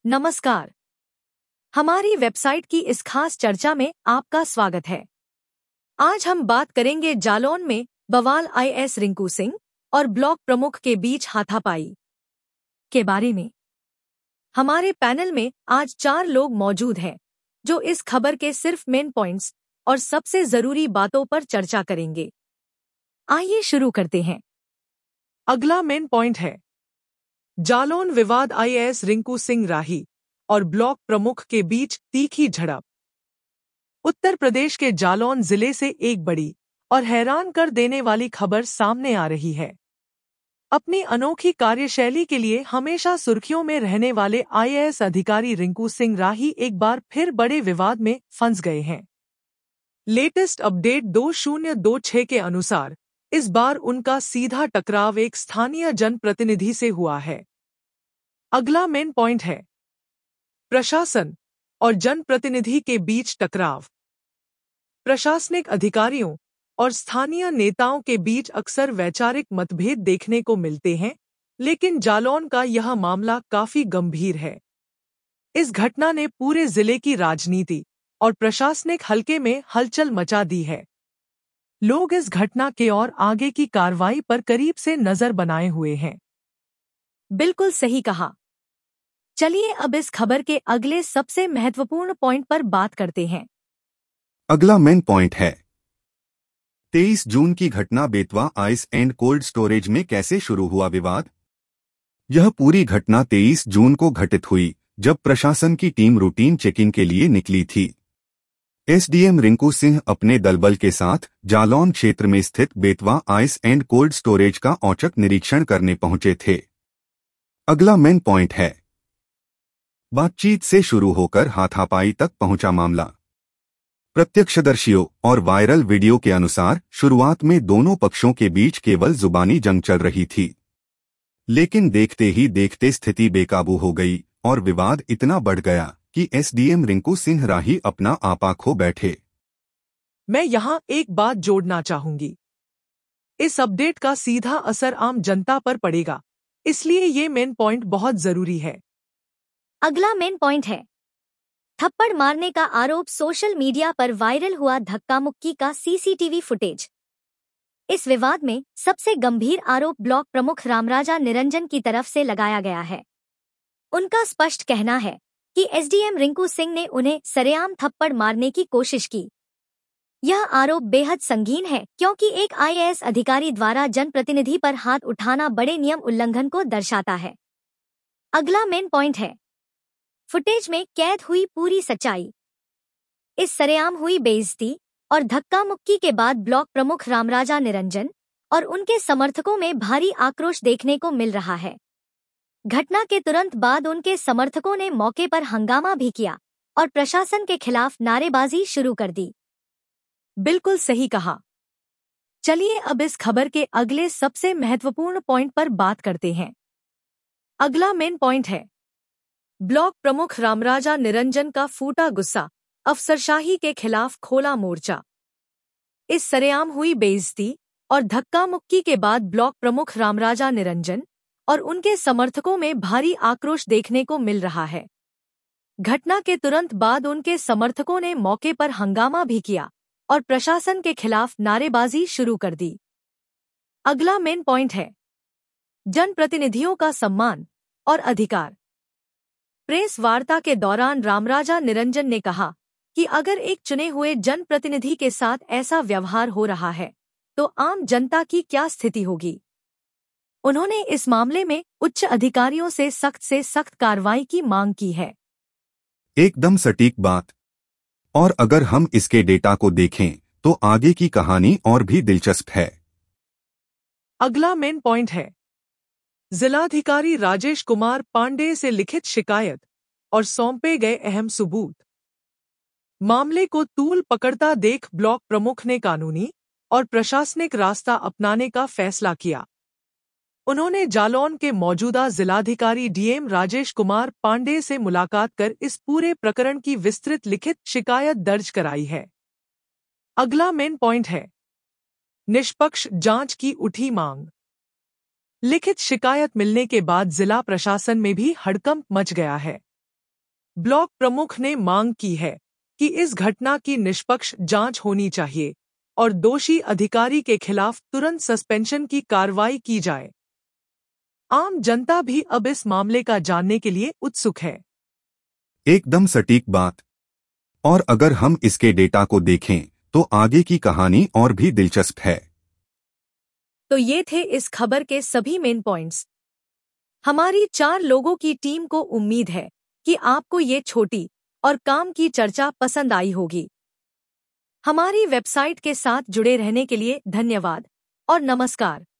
नमस्कार। हमारी वेबसाइट की इस खास चर्चा में आपका स्वागत है। आज हम बात करेंगे जालौन में बवाल आईएएस रिंकू सिंह और ब्लॉक प्रमुख के बीच हाथापाई के बारे में। हमारे पैनल में आज 4 लोग मौजूद हैं जो इस खबर के सिर्फ मेन पॉइंट्स और सबसे जरूरी बातों पर चर्चा करेंगे। आइए शुरू करते हैं। अगला मेन पॉइंट है जालौन विवाद, आईएएस रिंकू सिंह राही और ब्लॉक प्रमुख के बीच तीखी झड़प। उत्तर प्रदेश के जालौन जिले से एक बड़ी और हैरान कर देने वाली खबर सामने आ रही है। अपनी अनोखी कार्यशैली के लिए हमेशा सुर्खियों में रहने वाले आईएएस अधिकारी रिंकू सिंह राही एक बार फिर बड़े विवाद में फंस गए हैं। लेटेस्ट अपडेट 2026 के अनुसार इस बार उनका सीधा टकराव एक स्थानीय जनप्रतिनिधि से हुआ है। अगला मेन पॉइंट है प्रशासन और जनप्रतिनिधि के बीच टकराव। प्रशासनिक अधिकारियों और स्थानीय नेताओं के बीच अक्सर वैचारिक मतभेद देखने को मिलते हैं, लेकिन जालौन का यह मामला काफी गंभीर है। इस घटना ने पूरे जिले की राजनीति और प्रशासनिक हलके में हलचल मचा दी है। लोग इस घटना के और आगे की कार्रवाई पर करीब से नजर बनाए हुए हैं। बिल्कुल सही कहा। चलिए अब इस खबर के अगले सबसे महत्वपूर्ण पॉइंट पर बात करते हैं। अगला मेन पॉइंट है 23 जून की घटना। Betwa ice and cold storage में कैसे शुरू हुआ विवाद? यह पूरी घटना 23 जून को घटित हुई, जब प्रशासन की टीम रूटीन चेकिंग के लिए निकली थी। एसडीएम रिंकू सिंह अपने दलबल के साथ जालौन क्षेत्र में स्थित Betwa ice and cold storage का औचक निरीक्षण करने पहुंचे थे। अगला मेन पॉइंट है बातचीत से शुरू होकर हाथापाई तक पहुंचा मामला। प्रत्यक्षदर्शियों और वायरल वीडियो के अनुसार शुरुआत में दोनों पक्षों के बीच केवल जुबानी जंग चल रही थी, लेकिन देखते ही देखते स्थिति बेकाबू हो गई और विवाद इतना बढ़ गया कि एसडीएम रिंकू सिंह राही अपना आपा खो बैठे। मैं यहाँ एक बात जोड़ना चाहूंगी। इस अपडेट का सीधा असर आम जनता पर पड़ेगा, इसलिए ये मेन पॉइंट बहुत जरूरी है। अगला मेन पॉइंट है थप्पड़ मारने का आरोप। सोशल मीडिया पर वायरल हुआ धक्का मुक्की का सीसीटीवी फुटेज। इस विवाद में सबसे गंभीर आरोप ब्लॉक प्रमुख रामराजा निरंजन की तरफ से लगाया गया है। उनका स्पष्ट कहना है कि एसडीएम रिंकू सिंह ने उन्हें सरेआम थप्पड़ मारने की कोशिश की। यह आरोप बेहद संगीन है, क्योंकि एक आईएएस अधिकारी द्वारा जनप्रतिनिधि पर हाथ उठाना बड़े नियम उल्लंघन को दर्शाता है। अगला मेन पॉइंट है फुटेज में कैद हुई पूरी सच्चाई। इस सरेआम हुई बेइज्जती और धक्का मुक्की के बाद ब्लॉक प्रमुख रामराजा निरंजन और उनके समर्थकों में भारी आक्रोश देखने को मिल रहा है। घटना के तुरंत बाद उनके समर्थकों ने मौके पर हंगामा भी किया और प्रशासन के खिलाफ नारेबाजी शुरू कर दी। बिल्कुल सही कहा। चलिए अब इस खबर के अगले सबसे महत्वपूर्ण पॉइंट पर बात करते हैं। अगला मेन पॉइंट है ब्लॉक प्रमुख रामराजा निरंजन का फूटा गुस्सा, अफसरशाही के खिलाफ खोला मोर्चा। इस सरेआम हुई बेइज्जती और धक्का मुक्की के बाद ब्लॉक प्रमुख रामराजा निरंजन और उनके समर्थकों में भारी आक्रोश देखने को मिल रहा है। घटना के तुरंत बाद उनके समर्थकों ने मौके पर हंगामा भी किया और प्रशासन के खिलाफ नारेबाजी शुरू कर दी। अगला मेन पॉइंट है जनप्रतिनिधियों का सम्मान और अधिकार। प्रेस वार्ता के दौरान रामराजा निरंजन ने कहा कि अगर एक चुने हुए जनप्रतिनिधि के साथ ऐसा व्यवहार हो रहा है तो आम जनता की क्या स्थिति होगी। उन्होंने इस मामले में उच्च अधिकारियों से सख्त कार्रवाई की मांग की है। एकदम सटीक बात। और अगर हम इसके डेटा को देखें तो आगे की कहानी और भी दिलचस्प है। अगला मेन पॉइंट है जिलाधिकारी राजेश कुमार पांडेय से लिखित शिकायत और सौंपे गए अहम सबूत। मामले को तूल पकड़ता देख ब्लॉक प्रमुख ने कानूनी और प्रशासनिक रास्ता अपनाने का फैसला किया। उन्होंने जालौन के मौजूदा जिलाधिकारी डीएम राजेश कुमार पांडेय से मुलाकात कर इस पूरे प्रकरण की विस्तृत लिखित शिकायत दर्ज कराई है। अगला मेन पॉइंट है निष्पक्ष जांच की उठी मांग। लिखित शिकायत मिलने के बाद जिला प्रशासन में भी हड़कंप मच गया है। ब्लॉक प्रमुख ने मांग की है कि इस घटना की निष्पक्ष जांच होनी चाहिए और दोषी अधिकारी के खिलाफ तुरंत सस्पेंशन की कार्रवाई की जाए। आम जनता भी अब इस मामले का जानने के लिए उत्सुक है। एकदम सटीक बात। और अगर हम इसके डेटा को देखें तो आगे की कहानी और भी दिलचस्प है। तो ये थे इस खबर के सभी मेन पॉइंट्स। हमारी 4 लोगों की टीम को उम्मीद है कि आपको ये छोटी और काम की चर्चा पसंद आई होगी। हमारी वेबसाइट के साथ जुड़े रहने के लिए धन्यवाद और नमस्कार।